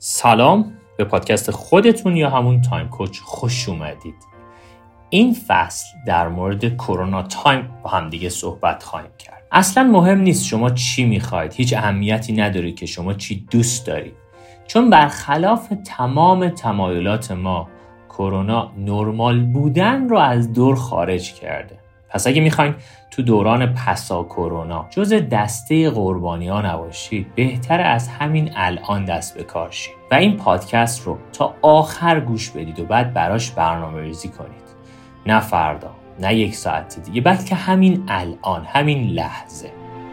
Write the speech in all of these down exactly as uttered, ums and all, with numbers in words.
سلام، به پادکست خودتون یا همون تایم کوچ خوش اومدید. این فصل در مورد کرونا تایم با هم دیگه صحبت خواهیم کرد. اصلا مهم نیست شما چی میخواید، هیچ اهمیتی نداره که شما چی دوست دارید، چون برخلاف تمام تمایلات ما کرونا نرمال بودن رو از دور خارج کرده. پس اگه میخواین تو دوران پسا کرونا جز دسته قربانیان نباشید، بهتر از همین الان دست به کار شید و این پادکست رو تا آخر گوش بدید و بعد براش برنامه‌ریزی کنید. نه فردا، نه یک ساعت دیگه، بلکه همین الان، همین لحظه.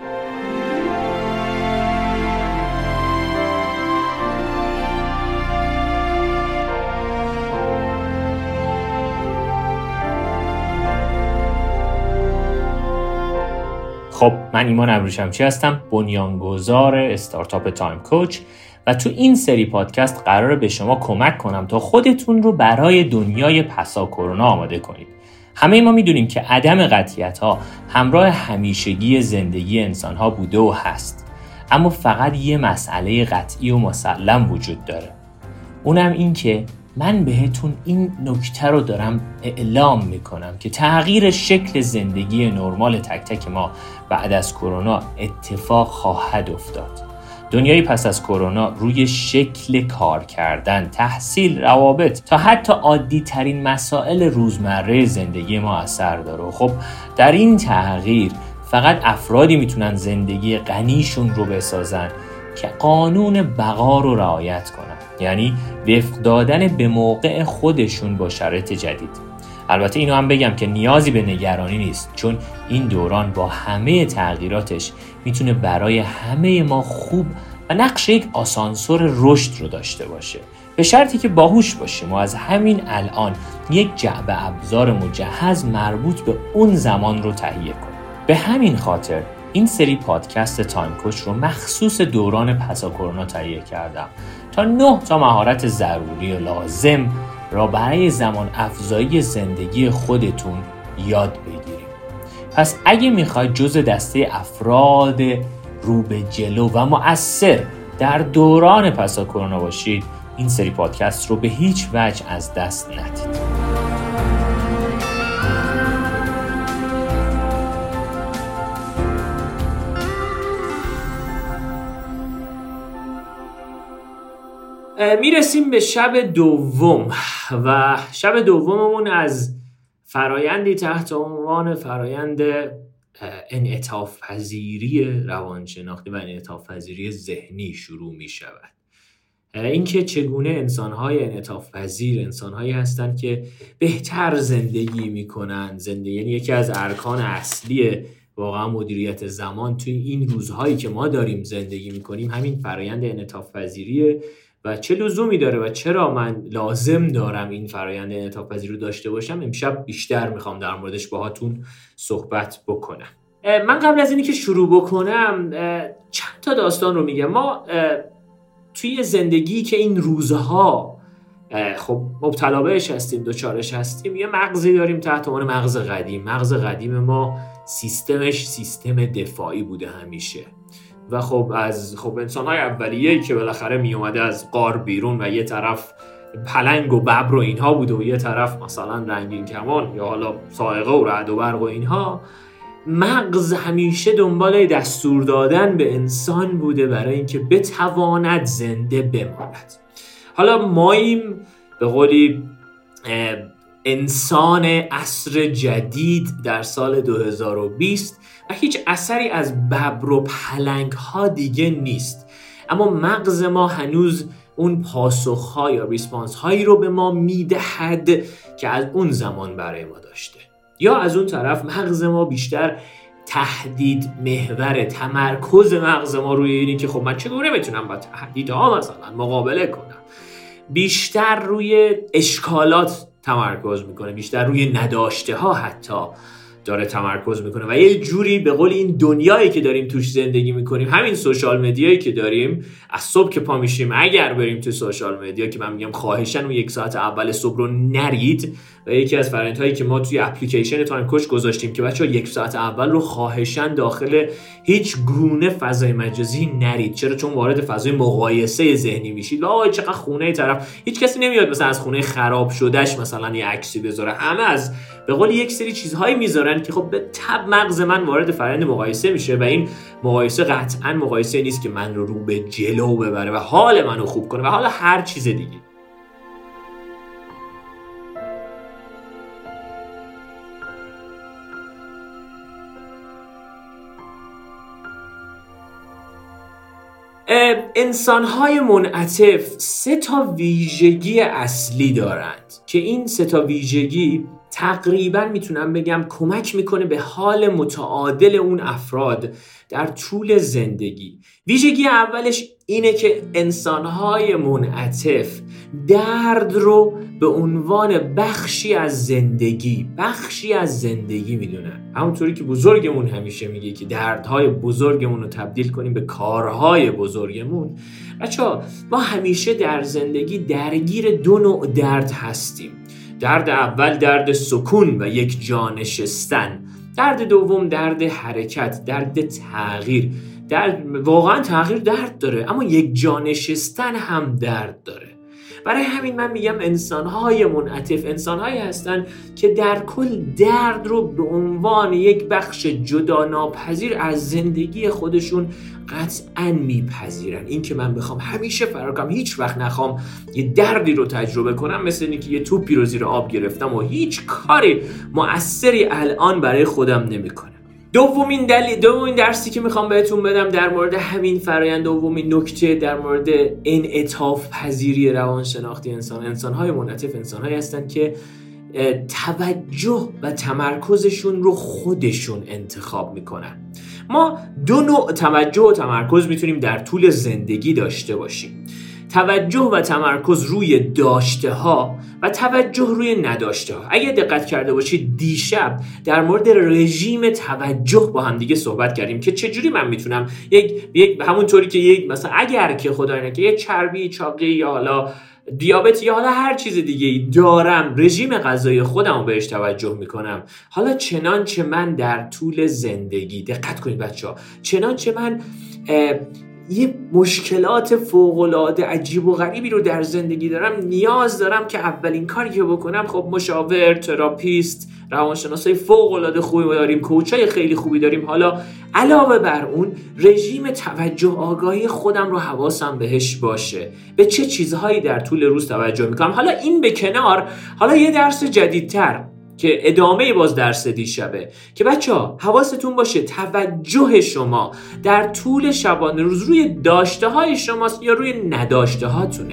خب، من ایمان ابروشمچی هستم، بنیانگذار استارتاپ تایم کوچ و تو این سری پادکست قراره به شما کمک کنم تا خودتون رو برای دنیای پسا کرونا آماده کنید. همه ما میدونیم که عدم قطعیت‌ها همراه همیشگی زندگی انسان‌ها بوده و هست، اما فقط یه مسئله قطعی و مسلم وجود داره. اونم این که من بهتون این نکته رو دارم اعلام میکنم که تغییر شکل زندگی نرمال تک تک ما بعد از کرونا اتفاق خواهد افتاد. دنیای پس از کرونا روی شکل کار کردن، تحصیل، روابط تا حتی عادی ترین مسائل روزمره زندگی ما اثر داره. و خب در این تغییر فقط افرادی میتونن زندگی غنیشون رو بسازن که قانون بقا رو رعایت کنن، یعنی وفق دادن به موقع خودشون با شرایط جدید. البته اینو هم بگم که نیازی به نگرانی نیست، چون این دوران با همه تغییراتش میتونه برای همه ما خوب و نقش یک آسانسور رشد رو داشته باشه، به شرطی که باهوش باشیم و از همین الان یک جعبه ابزار مجهز مربوط به اون زمان رو تهیه کنیم. به همین خاطر این سری پادکست تایم کوچ رو مخصوص دوران پسا کرونا تهیه کردم تا نه تا مهارت ضروری و لازم را برای زمان افزایی زندگی خودتون یاد بگیریم. پس اگه میخواید جز دسته افراد رو به جلو و مؤثر در دوران پسا کرونا باشید، این سری پادکست رو به هیچ وجه از دست ندید. میرسیم به شب دوم و شب دوممون از فرایندی تحت عنوان فرایند انعطاف پذیری روانشناختی و انعطاف پذیری ذهنی شروع می شود. اینکه چگونه انسان‌های انعطاف پذیر انسان‌هایی هستند که بهتر زندگی می‌کنند. زندگی یعنی یکی از ارکان اصلی واقعا مدیریت زمان توی این روزهایی که ما داریم زندگی می‌کنیم همین فرایند انعطاف پذیریه و چه لزومی داره و چرا من لازم دارم این فرایند انعطاف پذیری رو داشته باشم. امشب بیشتر میخوام در موردش باهاتون صحبت بکنم. من قبل از اینی که شروع بکنم چند تا داستان رو میگم. ما توی زندگی که این روزها خب مبتلا بهش هستیم، دوچارش هستیم، یه مغزی داریم تحت عنوان مغز قدیم. مغز قدیم ما سیستمش سیستم دفاعی بوده همیشه و خب از خب انسان‌های اولیه‌ای که بالاخره می اومده از غار بیرون و یه طرف پلنگ و ببر و اینها بوده و یه طرف مثلا رنگین کمان یا حالا صاعقه و رعد و برق و اینها، مغز همیشه دنبال دستور دادن به انسان بوده برای اینکه بتواند زنده بماند. حالا ماییم به قولی انسان عصر جدید در سال دو هزار و بیست و هیچ اثری از ببر و پلنگ ها دیگه نیست، اما مغز ما هنوز اون پاسخ یا ریسپانس هایی رو به ما میدهد که از اون زمان برای ما داشته. یا از اون طرف مغز ما بیشتر تهدید محور، تمرکز مغز ما روی اینه که خب من چگونه بتونم با تهدیدها مثلا مقابله کنم، بیشتر روی اشکالات تمرکز میکنه، بیشتر روی نداشته ها حتی داره تمرکز میکنه و یه جوری به قول این دنیایی که داریم توش زندگی میکنیم، همین سوشال مدیایی که داریم، از صبح که پا میشیم اگر بریم تو سوشال مدیا که من میگم خواهشاً اون یک ساعت اول صبح رو نرید و یکی از فرآیندهایی که ما توی اپلیکیشن تایم کوچ گذاشتیم که بچه‌ها یک ساعت اول رو خواهشاً داخل هیچ گونه فضای مجازی نرید. چرا؟ چون وارد فضای مقایسه ذهنی میشید و آهای چقدر خونه طرف، هیچ کسی نمیاد مثلا از خونه خراب شدهش مثلا یه عکسی بذاره، همه از به قول یک سری چیزهایی میذارن که خب به تب مغز من وارد فرآیند مقایسه میشه و این مقایسه قطعاً مقایسه نیست که من رو رو به جلو ببره و حال منو خوب کنه و حالا هر چیز دیگه. انسان‌های منعطف سه تا ویژگی اصلی دارند که این سه تا ویژگی تقریباً میتونم بگم کمک میکنه به حال متعادل اون افراد در طول زندگی. ویژگی اولش اینه که انسان‌های منعطف درد رو به عنوان بخشی از زندگی بخشی از زندگی میدونن. همونطوری که بزرگمون همیشه میگه که دردهای بزرگمون رو تبدیل کنیم به کارهای بزرگمون. بچه‌ها ما همیشه در زندگی درگیر دو نوع درد هستیم. درد اول درد سکون و یک جا نشستن، درد دوم درد حرکت، درد تغییر. درد واقعا تغییر درد داره، اما یک جا نشستن هم درد داره. برای همین من میگم انسان‌های منعطف انسان‌هایی هستن که در کل درد رو به عنوان یک بخش جدا ناپذیر از زندگی خودشون قطعاً میپذیرن. این که من بخوام همیشه فرار کنم، هیچ وقت نخوام یه دردی رو تجربه کنم، مثل اینکه یه توپی رو زیر آب گرفتم و هیچ کاری مؤثری الان برای خودم نمیکنم. دومین دلیل دومین درسی که میخوام بهتون بدم در مورد همین فرآیند، دومین نکته در مورد انعطاف پذیری روانشناختی انسان، انسان‌های منعطف انسان‌هایی هستن که توجه و تمرکزشون رو خودشون انتخاب میکنن. ما دو نوع توجه و تمرکز میتونیم در طول زندگی داشته باشیم. توجه و تمرکز روی داشته ها و توجه روی نداشته ها. اگه دقت کرده باشید دیشب در مورد رژیم توجه با هم دیگه صحبت کردیم که چجوری من میتونم یک یک همونطوری که یک مثلا اگر که خدای نکنه یک چربی چاقی یا حالا دیابت یا حالا هر چیز دیگه دارم، رژیم غذایی خودم رو بهش توجه میکنم. حالا چنانچه من در طول زندگی، دقت کنید بچه‌ها، چنانچه من یه مشکلات فوق‌العاده عجیب و غریبی رو در زندگی دارم، نیاز دارم که اولین کاری که بکنم خب مشاور، تراپیست، روانشناسای فوق‌العاده خوبی داریم، کوچای خیلی خوبی داریم. حالا علاوه بر اون رژیم توجه آگاهی خودم رو حواسم بهش باشه، به چه چیزهایی در طول روز توجه میکنم. حالا این به کنار، حالا یه درس جدیدتر که ادامه باز درس دیشبه که بچه‌ها حواستون باشه توجه شما در طول شبانه روز روی داشته های شماست یا روی نداشته هاتونه.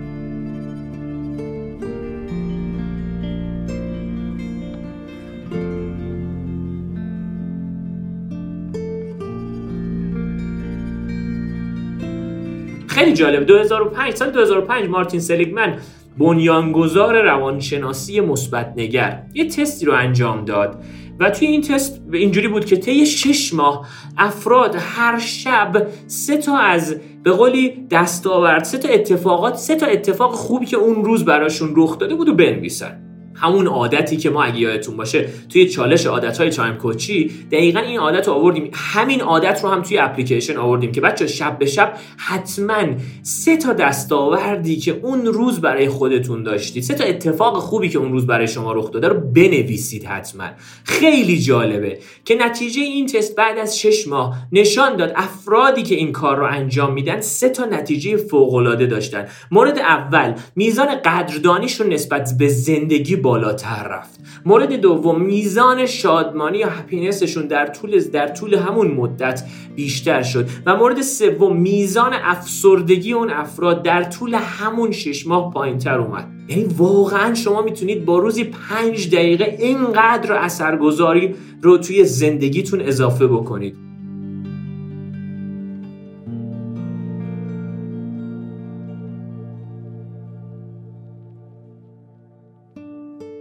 خیلی جالب، دو هزار و پنج سال دو هزار و پنج مارتین سلیگمن بنیانگذار روانشناسی مثبت نگر یه تستی رو انجام داد و توی این تست اینجوری بود که طی شش ماه افراد هر شب سه تا از به قولی دستاورد، سه تا اتفاقات، سه تا اتفاق خوبی که اون روز براشون رخ داده بود و بنویسن. همون عادتی که ما اگه یادتون باشه توی چالش عادت‌های تایم کوچی دقیقاً این عادت رو آوردیم، همین عادت رو هم توی اپلیکیشن آوردیم که بچه شب به شب حتماً سه تا دستاوردی که اون روز برای خودتون داشتید، سه تا اتفاق خوبی که اون روز برای شما رخ داده رو بنویسید حتماً. خیلی جالبه که نتیجه این تست بعد از شش ماه نشان داد افرادی که این کار رو انجام میدن سه تا نتیجه فوق‌العاده داشتن. مورد اول، میزان قدردانیشون نسبت به زندگی بالاتر رفت. مورد دوم، میزان شادمانی یا هپینسشون در طول در طول همون مدت بیشتر شد و مورد سوم، میزان افسردگی اون افراد در طول همون شش ماه پایینتر اومد. یعنی واقعا شما میتونید با روزی پنج دقیقه اینقدر اثرگذاری رو توی زندگیتون اضافه بکنید.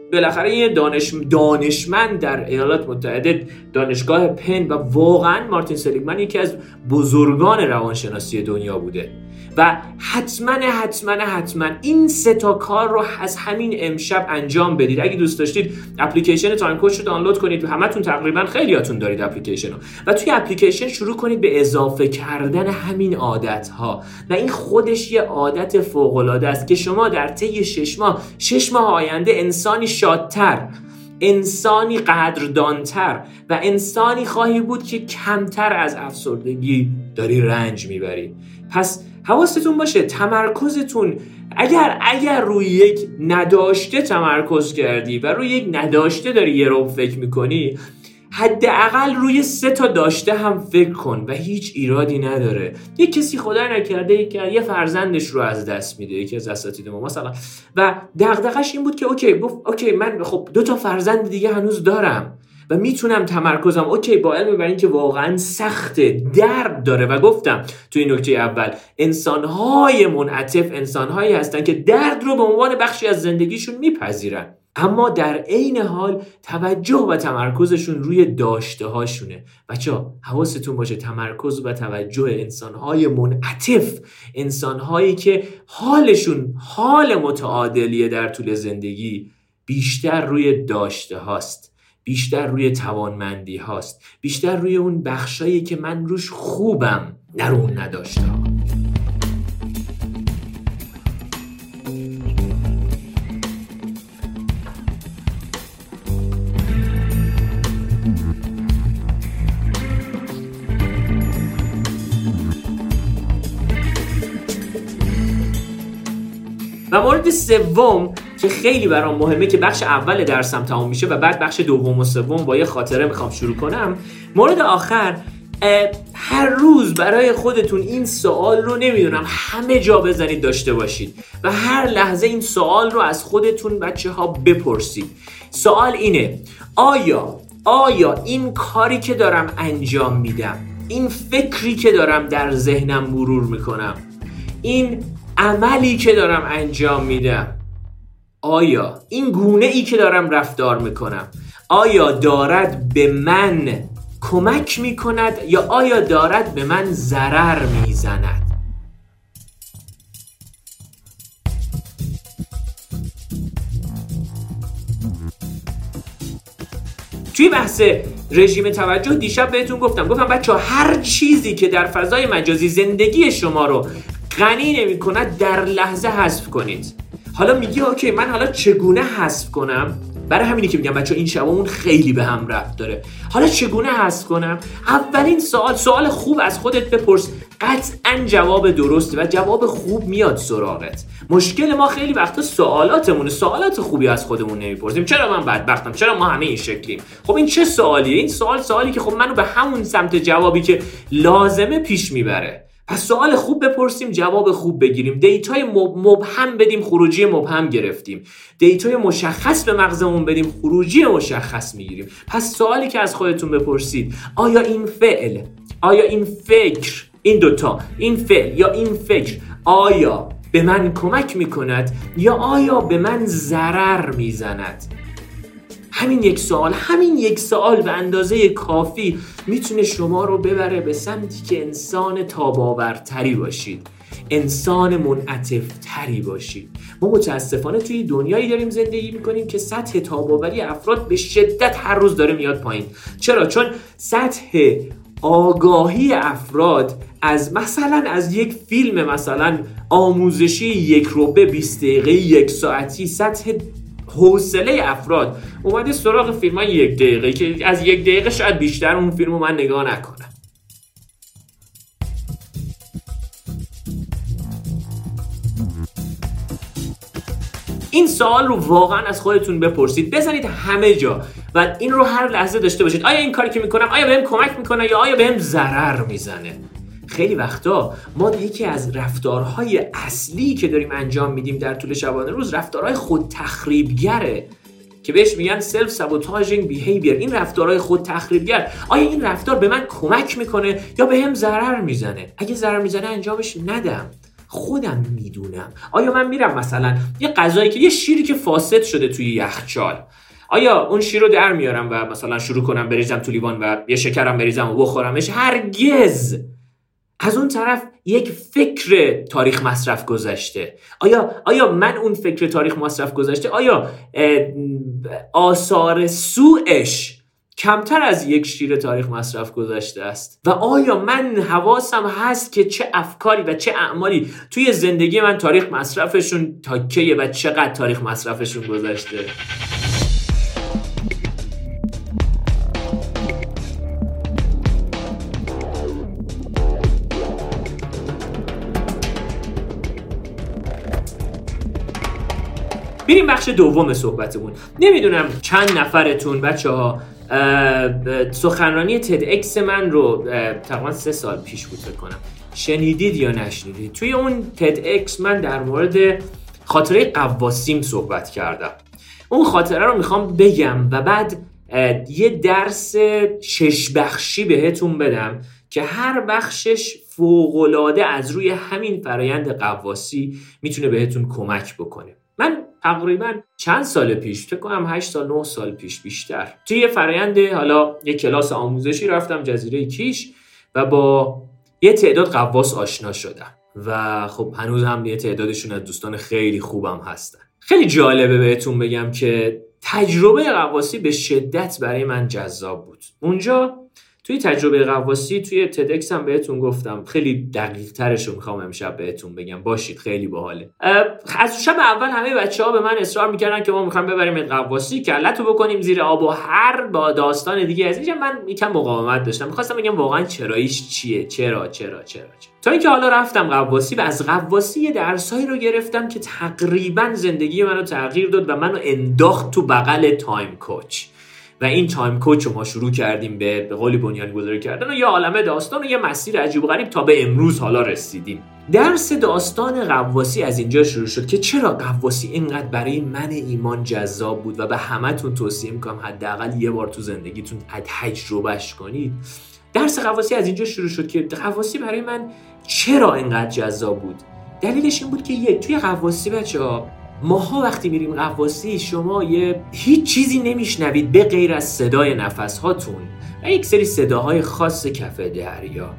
بالاخره یه دانش دانشمند در ایالات متحده دانشگاه پن و واقعا مارتین سلیگمن یکی از بزرگان روانشناسی دنیا بوده و حتما حتما حتما این سه تا کار رو از همین امشب انجام بدید. اگه دوست داشتید اپلیکیشن تایم کوچ رو دانلود کنید، همتون تقریبا خیلیاتون دارید اپلیکیشن رو، و توی اپلیکیشن شروع کنید به اضافه کردن همین عادت ها و این خودش یه عادت فوق العاده است که شما در طی شش ماه شش ماه آینده انسانی شادتر، انسانی قدردانتر و انسانی خواهی بود که کمتر از افسردگی داری رنج میبری. پس حواستون باشه تمرکزتون اگر اگر روی یک نداشته تمرکز کردی و روی یک نداشته داری یه رو فکر میکنی، حداقل روی سه تا داشته هم فکر کن و هیچ ایرادی نداره. یک کسی خدا نکرده که یه فرزندش رو از دست میده، یکی از اساتید ما مثلا، و دغدغش این بود که اوکی گفت اوکی من خب دو تا فرزند دیگه هنوز دارم و میتونم تمرکزم اوکی با علم بر این که واقعا سخته، درد داره و گفتم توی نکته اول انسان‌های منعطف انسان‌هایی هستن که درد رو به عنوان بخشی از زندگیشون میپذیرن، اما در عین حال توجه و تمرکزشون روی داشته هاشونه. بچه‌ها حواستون باشه تمرکز و توجه انسان‌های منعطف، انسان‌هایی که حالشون حال متعادلیه در طول زندگی، بیشتر روی داشته هاست، بیشتر روی توانمندی هاست، بیشتر روی اون بخشایی که من روش خوبم، نه رو اون نداشته ها. و مورد سوم که خیلی برام مهمه که بخش اول درسم تمام میشه و بعد بخش دوم و سوم با یه خاطره میخوام شروع کنم. مورد آخر، هر روز برای خودتون این سوال رو نمیدونم همه جا بزنید داشته باشید و هر لحظه این سوال رو از خودتون بچه ها بپرسید. سوال اینه: آیا آیا این کاری که دارم انجام میدم، این فکری که دارم در ذهنم مرور میکنم، این عملی که دارم انجام میدم، آیا این گونه ای که دارم رفتار میکنم آیا دارد به من کمک میکند یا آیا دارد به من ضرر میزند؟ توی بحث رژیم توجه دیشب بهتون گفتم گفتم بچه‌ها هر چیزی که در فضای مجازی زندگی شما رو غنی نمی‌کند در لحظه حذف کنید. حالا میگی اوکی من حالا چگونه حذف کنم؟ برای همینی که میگم بچه‌ها این شبمون خیلی به هم ربط داره. حالا چگونه حذف کنم؟ اولین سوال سوال خوب از خودت بپرس، قطعاً جواب درسته و جواب خوب میاد سراغت. مشکل ما خیلی وقتا سوالاتمونه، سوالات خوبی از خودمون نمیپرسیم. چرا من بدبختم؟ چرا ما همه این شکلیم؟ خب این چه سوالیه؟ این سوال سوالی که خب منو به همون سمت جوابی که لازمه پیش میبره. پس سوال خوب بپرسیم، جواب خوب بگیریم، دیتای مبهم بدیم، خروجی مبهم گرفتیم، دیتای مشخص به مغزمون بدیم، خروجی مشخص میگیریم. پس سوالی که از خودتون بپرسید، آیا این فعل، آیا این فکر، این دوتا، این فعل یا این فکر آیا به من کمک میکند یا آیا به من ضرر میزند؟ همین یک سوال، همین یک سوال به اندازه کافی میتونه شما رو ببره به سمتی که انسان تاب‌آورتری باشید، انسان منعطف‌تری باشید. ما متاسفانه توی دنیایی داریم زندگی میکنیم که سطح تاب‌آوری افراد به شدت هر روز داره میاد پایین. چرا؟ چون سطح آگاهی افراد از مثلا از یک فیلم مثلا آموزشی یک روبه بیست دقیقه یک ساعتی، سطح حوصله افراد اومده سراغ فیلم های یک دقیقه که از یک دقیقه شاید بیشتر اون فیلم رو من نگاه نکنم. این سوال رو واقعا از خودتون بپرسید، بزنید همه جا و این رو هر لحظه داشته باشید. آیا این کاری که میکنم آیا بهم کمک میکنه یا آیا بهم ضرر میزنه؟ خیلی وقتا ما یکی از رفتارهای اصلی که داریم انجام میدیم در طول شبانه روز رفتارهای خود تخریبگره که بهش میگن self sabotaging behavior. این رفتارهای خود تخریبگر، آیا این رفتار به من کمک میکنه یا بهم ضرر میزنه؟ اگه ضرر میزنه انجامش ندم. خودم میدونم. آیا من میرم مثلا یه غذایی که یه شیری که فاسد شده توی یخچال، آیا اون شیر رو در میارم و مثلا شروع کنم بریزم تو لیوان و یه شکرم بریزم و بخورمش؟ هرگز. از اون طرف یک فکر تاریخ مصرف گذشته، آیا آیا من اون فکر تاریخ مصرف گذشته آیا آثار سوءش کمتر از یک شیر تاریخ مصرف گذشته است؟ و آیا من حواسم هست که چه افکاری و چه اعمالی توی زندگی من تاریخ مصرفشون تا کیه و چقدر تاریخ مصرفشون گذشته؟ بریم بخش دوم صحبتمون. نمیدونم چند نفرتون بچه ها سخنرانی تد اکس من رو تقریبا سه سال پیش بود فکر کنم شنیدید یا نشنیدید. توی اون تد اکس من در مورد خاطره قواسیم صحبت کردم. اون خاطره رو میخوام بگم و بعد یه درس شش بخشی بهتون بدم که هر بخشش فوق‌العاده از روی همین فرایند قواسی میتونه بهتون کمک بکنه. من تقریبا چند سال پیش، فکر کنم هشت سال نه سال پیش بیشتر، توی یه فرآیند حالا یه کلاس آموزشی رفتم جزیره کیش و با یه تعداد قواس آشنا شدم و خب هنوز هم یه تعدادشون از دوستان خیلی خوبم هستن. خیلی جالبه بهتون بگم که تجربه قواسی به شدت برای من جذاب بود. اونجا توی تجربه قواسی توی تدکس هم بهتون گفتم، خیلی دقیق ترش رو میخوام امشب بهتون بگم، باشید خیلی باحاله. از شب اول همه بچه‌ها به من اصرار میکردن که ما میخوایم ببریم قواسی، کلتو بکنیم زیر آب و هر با داستان دیگه. از اینجا من یکم مقاومت داشتم، میخواستم بگم واقعا چراییش چیه، چرا چرا چرا, چرا. تا اینکه حالا رفتم قواسی و از قواسی یه درسایی رو گرفتم که تقریبا زندگی منو تغییر داد و منو انداخت تو بغل تایم کوچ. و این تایم کوچ رو ما شروع کردیم به به قولی بنیانگذاری کردن و یه عالمه داستان و یه مسیر عجیب و غریب تا به امروز حالا رسیدیم. درس داستان قواسی از اینجا شروع شد که چرا قواسی اینقدر برای من ایمان جذاب بود و به همتون توصیه میکنم حداقل یه بار تو زندگیتون تجربهش کنید. درس قواسی از اینجا شروع شد که قواسی برای من چرا اینقدر جذاب بود. دلیلش این بود که یک توی قواسی بچه‌ها ماها وقتی میریم قواسی شما یه هیچ چیزی نمیشنوید به غیر از صدای نفس هاتون و یک سری صداهای خاص کف دریا.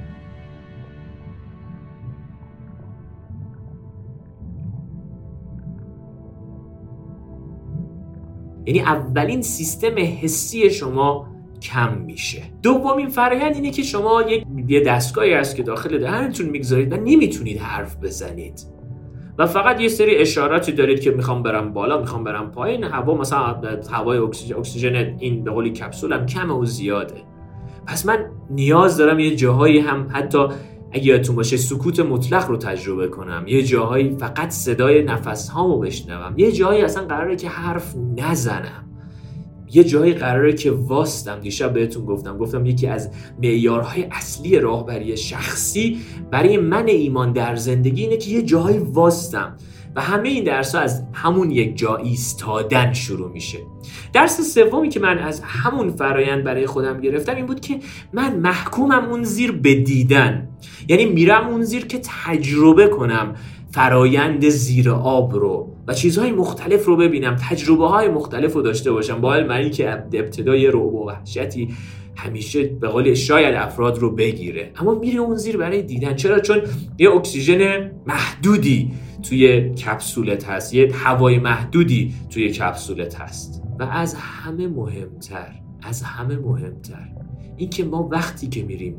یعنی اولین سیستم حسی شما کم میشه. دومین فرآیند اینه که شما یک یه دستگاهی هست که داخل دهنتون میگذارید و نمیتونید حرف بزنید و فقط یه سری اشاراتی دارید که میخوام برم بالا، میخوام برم پایین. هوا مثلا هوای اکسیژن, اکسیژن این به قولی کپسولم کمه و زیاده. پس من نیاز دارم یه جاهایی هم حتی اگه یادتون باشه سکوت مطلق رو تجربه کنم، یه جاهایی فقط صدای نفس هامو بشنوم، یه جاهایی اصلا قراره که حرف نزنم، یه جایی قراره که واستم. دیشب بهتون گفتم گفتم یکی از معیارهای اصلی راهبری شخصی برای من ایمان در زندگی اینه که یه جایی واستم و همه این درس‌ها از همون یک جا ایستادن شروع میشه. درس سومی که من از همون فرایند برای خودم گرفتم این بود که من محکومم اون زیر به دیدن، یعنی میرم اون زیر که تجربه کنم فرایند زیر آب رو و چیزهای مختلف رو ببینم، تجربه های مختلف رو داشته باشم. با علم که ابتدای رعب و وحشتی همیشه به قول شاید افراد رو بگیره، اما میره اون زیر برای دیدن. چرا؟ چون یه اکسیژن محدودی توی کپسولت هست، یه هوای محدودی توی کپسولت هست و از همه مهمتر از همه مهمتر این که ما وقتی که میریم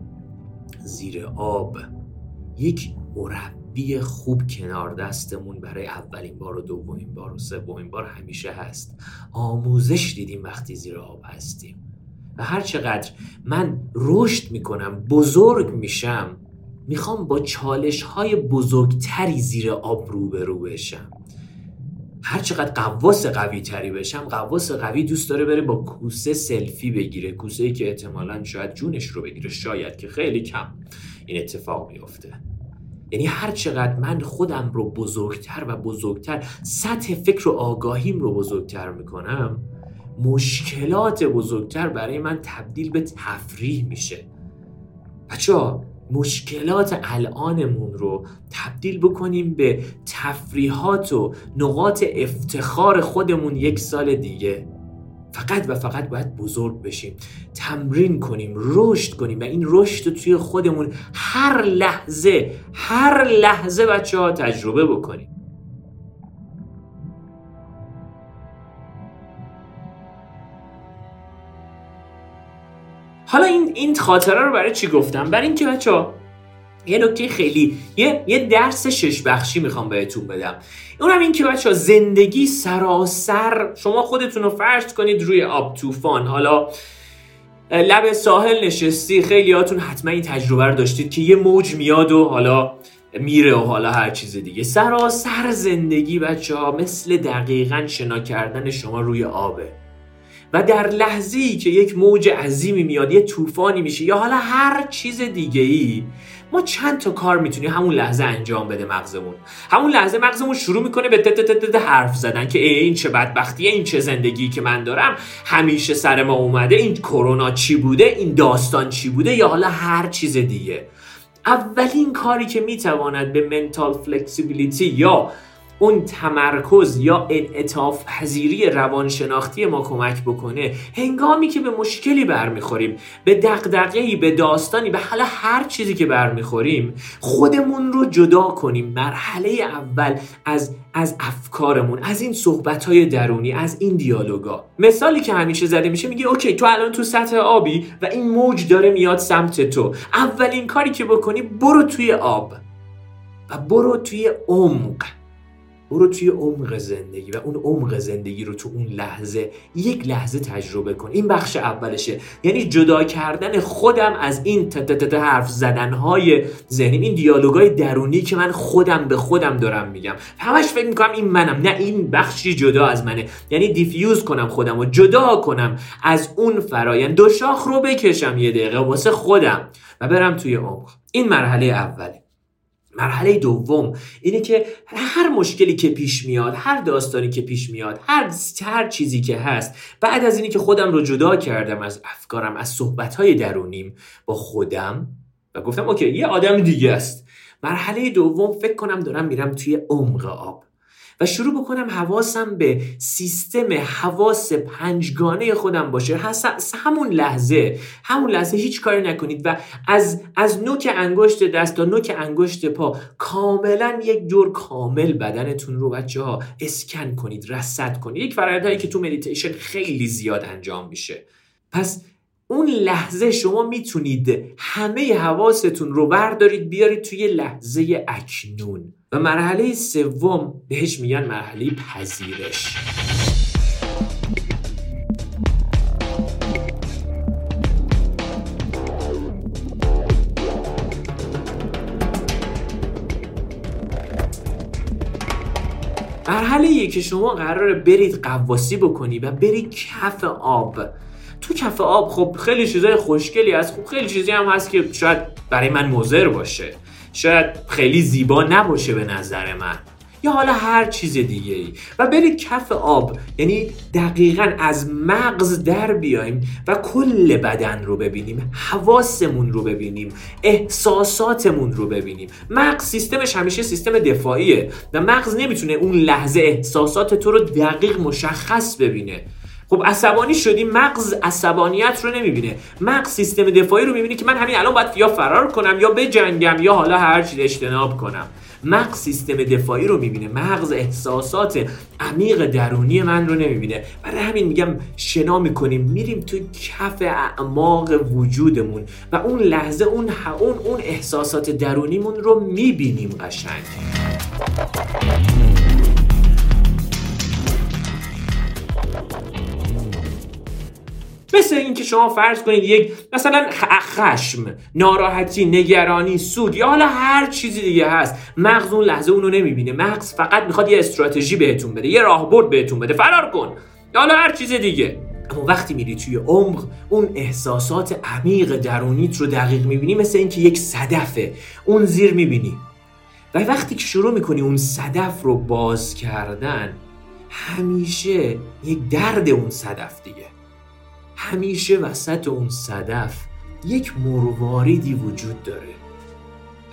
زیر آب یک مربی خوب کنار دستمون برای اولین بار و دومین بار و سومین بار همیشه هست. آموزش دیدیم وقتی زیر آب هستیم و هر چقدر من رشد میکنم، بزرگ میشم، میخوام با چالش های بزرگتری زیر آب روبرو بشم. هر چقدر قواس قوی تری بشم، قواس قوی دوست داره بره با کوسه سلفی بگیره، کوسه‌ای که احتمالاً شاید جونش رو بگیره، شاید که خیلی کم این اتفاق میفته. یعنی هر چقدر من خودم رو بزرگتر و بزرگتر، سطح فکر و آگاهیم رو بزرگتر میکنم، مشکلات بزرگتر برای من تبدیل به تفریح میشه. بچه‌ها مشکلات الانمون رو تبدیل بکنیم به تفریحات و نقاط افتخار خودمون یک سال دیگه. فقط و فقط باید بزرگ بشیم، تمرین کنیم، رشد کنیم و این رشد رو توی خودمون هر لحظه هر لحظه بچه ها تجربه بکنیم. حالا این این خاطره رو برای چی گفتم؟ برای اینکه بچه‌ها یه نکته خیلی یه یه درس شش بخشی میخوام بهتون بدم. اونم این که بچه‌ها زندگی سراسر شما خودتون رو فرض کنید روی آب طوفان، حالا لب ساحل نشستی، خیلیاتون حتما این تجربه رو داشتید که یه موج میاد و حالا میره و حالا هر چیز دیگه. سراسر زندگی بچه‌ها مثل دقیقاً شنا کردن شما روی آبه و در لحظه‌ای که یک موج عظیمی میاد، یه طوفانی میشه یا حالا هر چیز دیگه‌ای، ما چند تا کار میتونیم همون لحظه انجام بده مغزمون. همون لحظه مغزمون شروع میکنه به تت تت تت حرف زدن که این چه بدبختیه، این چه زندگی که من دارم، همیشه سر ما اومده، این کرونا چی بوده، این داستان چی بوده یا حالا هر چیز دیگه. اولین کاری که میتواند به منتال فلکسیبیلیتی یا اون تمرکز یا انعطاف پذیری روانشناختی ما کمک بکنه، هنگامی که به مشکلی برمیخوریم، به دغدغه‌ای، به داستانی، به حالا هر چیزی که برمیخوریم، خودمون رو جدا کنیم. مرحله اول از از افکارمون، از این صحبت‌های درونی، از این دیالوگا. مثالی که همیشه زده میشه، میگه اوکی تو الان تو سطح آبی و این موج داره میاد سمت تو. اولین کاری که بکنی برو توی آب و برو توی عمق. برو توی عمق زندگی و اون عمق زندگی رو تو اون لحظه یک لحظه تجربه کن. این بخش اولشه، یعنی جدا کردن خودم از این تتتت حرف زدنهای ذهنی، این دیالوگای درونی که من خودم به خودم دارم میگم. همش فکر میکنم این منم، نه این بخشی جدا از منه. یعنی دیفیوز کنم خودم و جدا کنم از اون فرایند، دو شاخ رو بکشم یه دقیقه واسه خودم و برم توی عمق. این مرحله اوله. مرحله دوم اینه که هر مشکلی که پیش میاد، هر داستانی که پیش میاد، هر هر چیزی که هست، بعد از اینی که خودم رو جدا کردم از افکارم، از صحبت‌های درونیم با خودم و گفتم اوکی یه آدم دیگه است، مرحله دوم فکر کنم دارم میرم توی عمق آب و شروع بکنم حواسم به سیستم حواس پنجگانه خودم باشه. همون لحظه همون لحظه هیچ کاری نکنید و از از نوک انگشت دست تا نوک انگشت پا کاملا یک دور کامل بدنتون رو بچه‌ها اسکن کنید، رصد کنید. یک فرآیندی که تو مدیتیشن خیلی زیاد انجام میشه. پس اون لحظه شما میتونید همه حواستون رو بردارید بیارید توی لحظه اکنون. و مرحله سوم بهش میگن مرحله پذیرش. مرحله‌ایه که شما قراره برید غواصی بکنی و برید کف آب. تو کف آب خب خیلی چیزای خوشگلی هست، خب خیلی چیزی هم هست که شاید برای من مضر باشه، شاید خیلی زیبا نباشه به نظر من، یا حالا هر چیز دیگه ای. و برید کف آب، یعنی دقیقاً از مغز در بیایم و کل بدن رو ببینیم، حواسمون رو ببینیم، احساساتمون رو ببینیم. مغز سیستمش همیشه سیستم دفاعیه و مغز نمیتونه اون لحظه احساسات تو رو دقیق مشخص ببینه. خب عصبانی شدی، مغز عصبانیت رو نمیبینه، مغز سیستم دفاعی رو میبینه که من همین الان باید یا فرار کنم یا بجنگم یا حالا هر چیز اجتناب کنم. مغز سیستم دفاعی رو میبینه، مغز احساسات عمیق درونی من رو نمیبینه. برای همین میگم شنا میکنیم، میریم تو کف اعماق وجودمون و اون لحظه اون اون اون احساسات درونیمون رو میبینیم قشنگ. مثل این که شما فرض کنید یک مثلا خشم، ناراحتی، نگرانی، سود یا حالا هر چیزی دیگه هست، مغز اون لحظه اونو نمیبینه. مغز فقط میخواد یه استراتژی بهتون بده، یه راهبرد بهتون بده، فرار کن یا حالا هر چیز دیگه. اما وقتی میری توی عمق، اون احساسات عمیق درونیت رو دقیق میبینی، مثل این که یک صدفه، اون زیر میبینی و وقتی که شروع میکنی اون صدف رو باز کردن، همیشه یک درد اون صدف دیگه، همیشه وسط اون صدف یک مرواریدی وجود داره،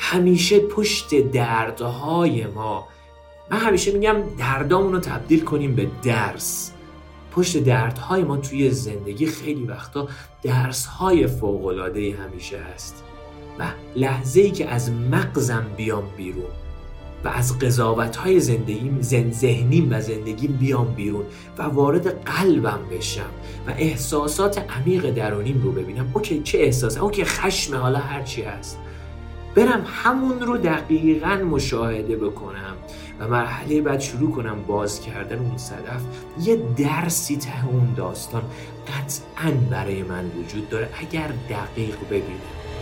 همیشه پشت دردهای ما، من همیشه میگم دردامون رو تبدیل کنیم به درس. پشت دردهای ما توی زندگی خیلی وقتا درسهای فوق‌العاده‌ای همیشه هست و لحظه‌ای که از مغزم بیام بیرون و از قضاوت‌های زندگیم زن ذهنیم و زندگیم بیام بیرون و وارد قلبم بشم و احساسات عمیق درونیم رو ببینم. اوکی چه احساسی؟ اوکی خشم، حالا هر چی هست، برم همون رو دقیقاً مشاهده بکنم و مرحله بعد شروع کنم باز کردن اون صدف. یه درسی ته اون داستان قطعاً برای من وجود داره اگر دقیق ببینم.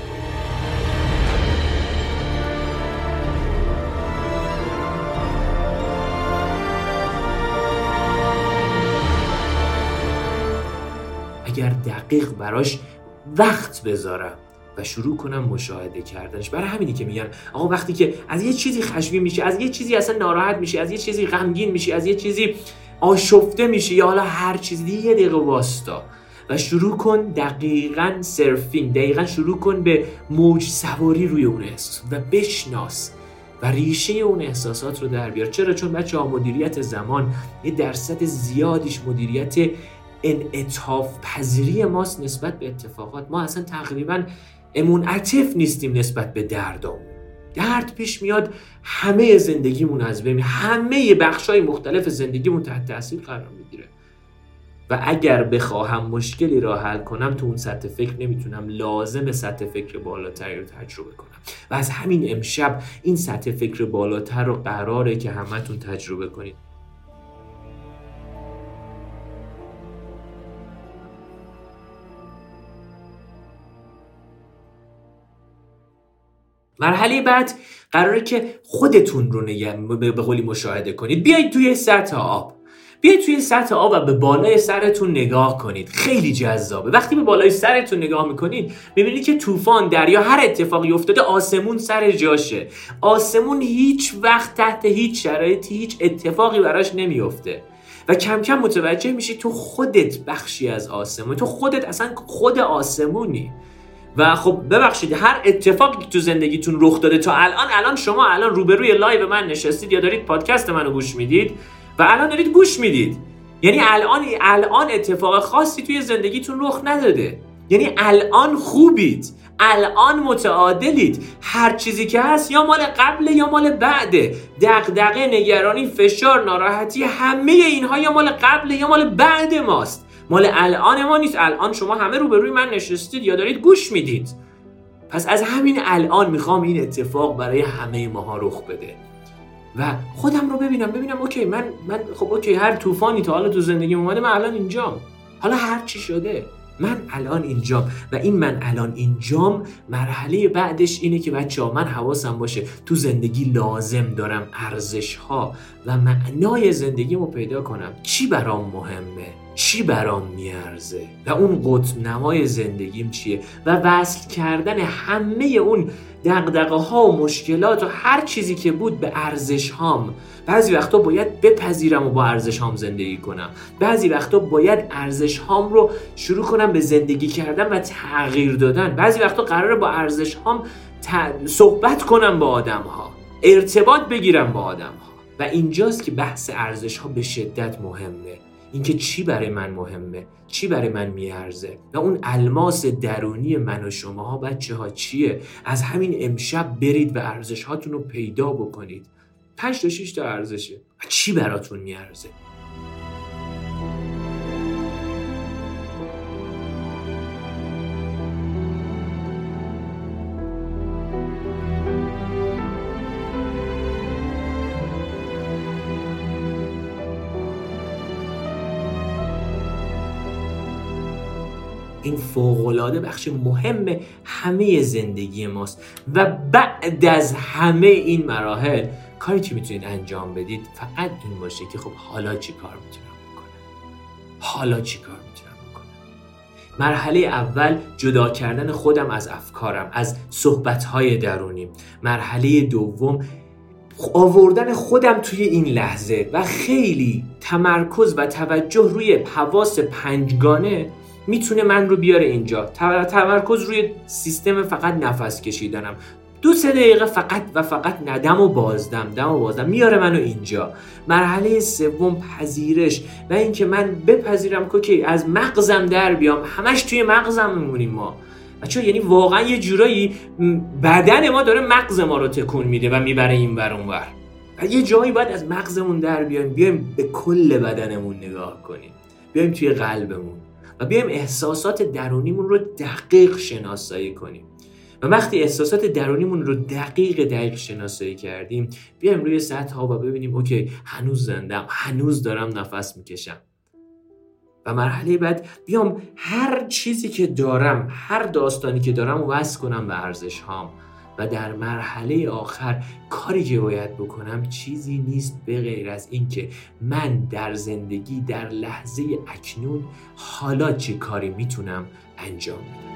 اگر دقیق براش وقت بذارم و شروع کنم مشاهده کردنش. برای همینی که میگن آقا وقتی که از یه چیزی خشمگین میشی، از یه چیزی اصلا ناراحت میشی، از یه چیزی غمگین میشی، از یه چیزی آشفته میشی یا حالا هر چیزی، یه دقیقه واستا و شروع کن دقیقاً سرفینگ، دقیقاً شروع کن به موج سواری روی اون احساس و بشناس و ریشه اون احساسات رو در بیار. چرا؟ چون بچه‌ها مدیریت زمان یه درصد زیادیش مدیریت انعطاف پذیری ماست نسبت به اتفاقات. ما اصلا تقریباً منعطف نیستیم نسبت به دردامون. درد پیش میاد، همه زندگیمون از بین، همه بخشای مختلف زندگیمون تحت تاثیر قرار میگیره و اگر بخواهم مشکلی را حل کنم تو اون سطح فکر نمیتونم، لازم سطح فکر بالاتری رو تجربه کنم و از همین امشب این سطح فکر بالاتر رو قراره که همتون تجربه کنید. مرحله بعد قراره که خودتون رو نگه به قولی مشاهده کنید. بیایید توی سطح آب، بیایید توی سطح آب و به بالای سرتون نگاه کنید. خیلی جذابه. وقتی به بالای سرتون نگاه میکنید میبینید که طوفان، دریا، هر اتفاقی افتاده آسمون سر جاشه. آسمون هیچ وقت تحت هیچ شرایطی هیچ اتفاقی براش نمیفته و کم کم متوجه میشی تو خودت بخشی از آسمون، تو خودت اصلا خود آسمونی. و خب ببخشید هر اتفاقی که تو زندگیتون رخ داده تا الان، الان شما الان روبروی لایو من نشستید یا دارید پادکست منو گوش میدید و الان دارید گوش میدید، یعنی الان الان اتفاق خاصی توی زندگیتون رخ نداده، یعنی الان خوبید، الان متعادلید. هر چیزی که هست یا مال قبل یا مال بعده. دغدغه، نگرانی، فشار، ناراحتی، همه اینها یا مال قبل یا مال بعد ماست، مال الان ما نیست. الان شما همه روبروی من نشستید یا دارید گوش میدید. پس از همین الان میخوام این اتفاق برای همه ماها رخ بده و خودم رو ببینم ببینم اوکی من من خب اوکی هر طوفانی تا حالا تو زندگیم اومده، من الان اینجام. حالا هر چی شده من الان اینجام و این من الان اینجام مرحله بعدش اینه که بچه‌ها من حواسم باشه تو زندگی لازم دارم ارزش‌ها و معنای زندگیمو پیدا کنم. چی برام مهمه؟ چی برام میارزه؟ و اون قطب نمای زندگیم چیه؟ و وصل کردن همه اون دغدغه‌ها و مشکلات و هر چیزی که بود به ارزش‌هام. بعضی وقتا باید بپذیرم و با ارزش‌هام زندگی کنم. بعضی وقتا باید ارزش‌هام رو شروع کنم به زندگی کردن و تغییر دادن. بعضی وقتا قراره با ارزش‌هام ت... صحبت کنم با آدم‌ها، ارتباط بگیرم با آدم‌ها. و اینجاست که بحث ارزش‌ها به شدت مهمه. اینکه چی برای من مهمه، چی برای من میارزه و اون الماس درونی من و شماها بچه‌ها چیه؟ از همین امشب برید و ارزش هاتون رو پیدا بکنید. پنج تا شش تا ارزشه. چی براتون میارزه؟ این فوق‌العاده بخش مهم همه زندگی ماست و بعد از همه این مراحل کاری که میتونید انجام بدید فقط این باشه که خب حالا چی کار میتونم بکنم؟ حالا چی کار میتونم بکنم؟ مرحله اول جدا کردن خودم از افکارم، از صحبت‌های درونیم. مرحله دوم آوردن خودم توی این لحظه و خیلی تمرکز و توجه روی حواس پنجگانه میتونه من رو بیاره اینجا. تمرکز روی سیستم فقط نفس کشیدنم. دو سه دقیقه فقط و فقط ندم و بازدم دم و بازدم میاره منو اینجا. مرحله سوم پذیرش و اینکه من بپذیرم که اوکی از مغزم در بیام. همش توی مغزم میمونیم ما بچه‌ها، یعنی واقعا یه جورایی بدن ما داره مغز ما رو تکون میده و میبره این ور اون ور و یه جایی باید از مغزمون در بیایم، بیایم به کل بدنمون نگاه کنیم، بیایم توی قلبمون و بیایم احساسات درونیمون رو دقیق شناسایی کنیم. و وقتی احساسات درونیمون رو دقیق دقیق شناسایی کردیم، بیایم روی سطح ها و ببینیم اوکی هنوز زندم، هنوز دارم نفس میکشم. و مرحله بعد بیام هر چیزی که دارم، هر داستانی که دارم رو وصل کنم به ارزش هام. و در مرحله آخر کاری که باید بکنم چیزی نیست به غیر از این که من در زندگی در لحظه اکنون حالا چه کاری میتونم انجام بدم.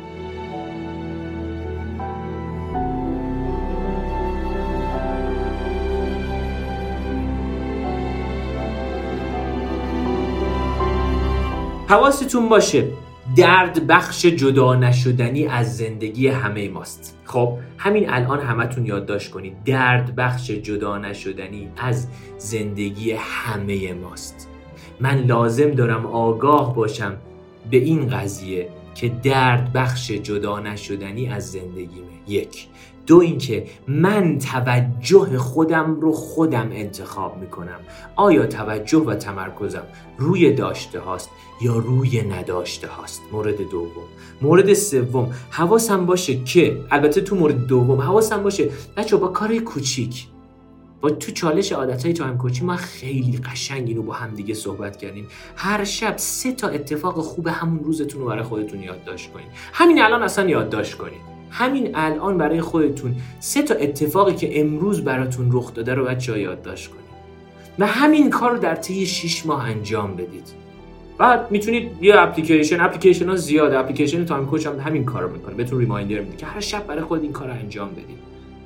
حواستون باشه درد بخش جدا نشدنی از زندگی همه ماست. خب همین الان همتون یادداشت کنید درد بخش جدا نشدنی از زندگی همه ماست. من لازم دارم آگاه باشم به این قضیه که درد بخش جدا نشدنی از زندگیمه. یک. دو اینکه من توجه خودم رو خودم انتخاب میکنم. آیا توجه و تمرکزم روی داشته هاست یا روی نداشته هاست؟ مورد دوم. مورد سوم حواسم باشه که البته تو مورد دوم حواسم باشه بچه با کارهای کوچیک، با تو چالش عادتهای تایم کوچی ما خیلی قشنگ اینو با هم دیگه صحبت کردیم. هر شب سه تا اتفاق خوب همون روزتون رو برای خودتون یادداشت کنید. همین الان اصلا یادداشت کنید. همین الان برای خودتون سه تا اتفاقی که امروز براتون رخ داده رو بچه‌ها یادداشت کنید و همین کار رو در طی شش ماه انجام بدید. بعد میتونید یه اپلیکیشن اپلیکیشن ها زیاده، اپلیکیشن تایم کوچ هم همین کارو میکنه، بهتون ریمایندر میده که هر شب برای خود این کارو انجام بدید.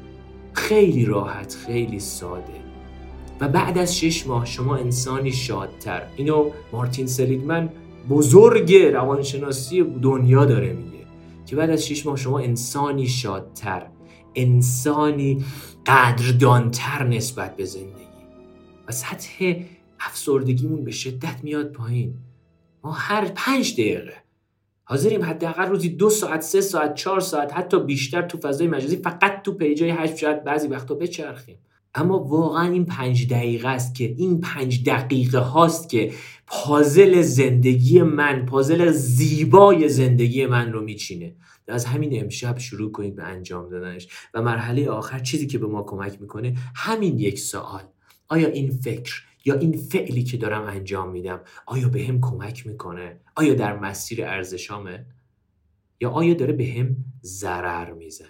خیلی راحت، خیلی ساده. و بعد از شش ماه شما انسانی شادتر. اینو مارتین سلیگمن بزرگ روانشناسی دنیا داره میگه که بعد از شش ماه شما انسانی شادتر، انسانی قدردانتر نسبت به زندگی و سطح افسردگیمون به شدت میاد پایین. ما هر پنج دقیقه حاضریم حداقل روزی دو ساعت، سه ساعت، چهار ساعت، حتی بیشتر تو فضای مجازی فقط تو پیجای هشت شاید بعضی وقتا بچرخیم. اما واقعا این پنج دقیقه است که این پنج دقیقه هاست که پازل زندگی من، پازل زیبای زندگی من رو میچینه. از همین امشب شروع کنید به انجام دادنش و مرحله آخر چیزی که به ما کمک میکنه همین یک سوال: آیا این فکر یا این فعلی که دارم انجام میدم آیا به هم کمک میکنه؟ آیا در مسیر ارزشامه؟ یا آیا داره به هم ضرر میزنه؟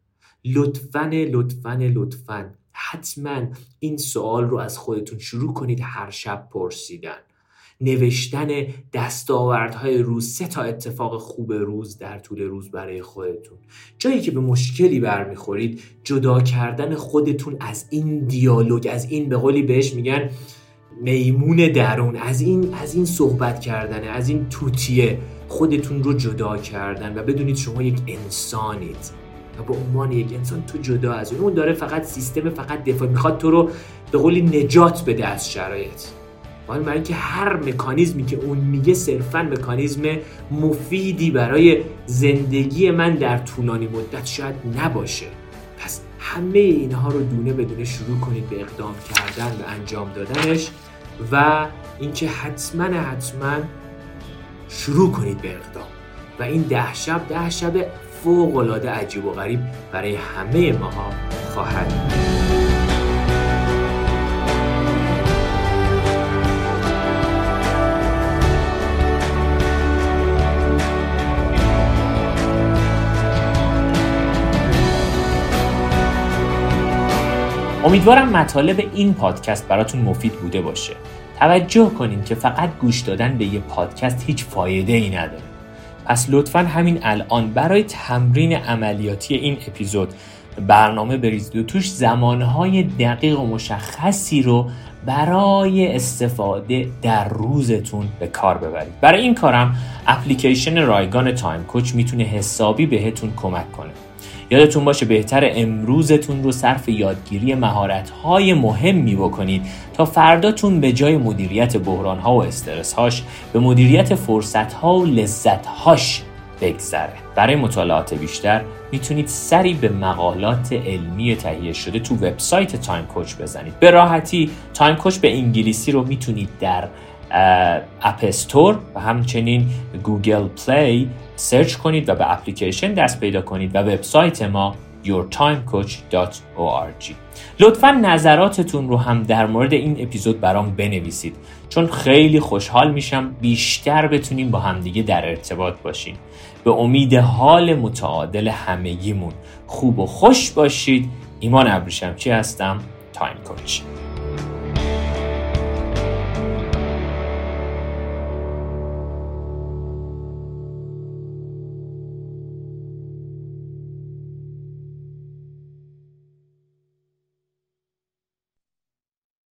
لطفاً لطفاً لطفاً حتما این سوال رو از خودتون شروع کنید هر شب پرسیدن. نوشتن دستاوردهای روز، سه تا اتفاق خوب روز در طول روز برای خودتون. جایی که به مشکلی برمیخورید جدا کردن خودتون از این دیالوگ، از این به قولی بهش میگن میمون درون، از این از این صحبت کردن، از این توتیه خودتون رو جدا کردن و بدونید شما یک انسانید و به عنوان یک انسان تو جدا از اون داره فقط سیستم فقط دفاع میخواد تو رو به قولی نجات بده از شرایط. ولی برای اینکه هر مکانیزمی که اون میگه صرفاً مکانیزم مفیدی برای زندگی من در طولانی مدت شاید نباشه. پس همه اینها رو دونه بدونه شروع کنید به اقدام کردن و انجام دادنش و اینکه حتما حتما شروع کنید به اقدام و این ده شب ده شب فوق‌العاده عجیب و غریب برای همه ماها خواهد بود. امیدوارم مطالب این پادکست براتون مفید بوده باشه. توجه کنین که فقط گوش دادن به یه پادکست هیچ فایده ای نداره. پس لطفاً همین الان برای تمرین عملیاتی این اپیزود برنامه بریزید و توش زمانهای دقیق و مشخصی رو برای استفاده در روزتون به کار ببرید. برای این کارم اپلیکیشن رایگان تایم کوچ میتونه حسابی بهتون کمک کنه. یادتون باشه بهتر امروزتون رو صرف یادگیری مهارت‌های مهمی بکنید تا فرداتون به جای مدیریت بحران‌ها و استرس‌هاش به مدیریت فرصت‌ها و لذت‌هاش بگذره. برای مطالعات بیشتر میتونید سری به مقالات علمی تهیه شده تو وبسایت تایم کوچ بزنید. به راحتی تایم کوچ به انگلیسی رو میتونید در اپ استور و همچنین گوگل پلی سرچ کنید و به اپلیکیشن دست پیدا کنید و وبسایت ما یور تایم کوچ دات او آر جی. لطفاً نظراتتون رو هم در مورد این اپیزود برام بنویسید، چون خیلی خوشحال میشم بیشتر بتونیم با همدیگه در ارتباط باشیم. به امید حال متعادل همگیمون خوب و خوش باشید. ایمان ابریشمچی هستم، تایم کوچ.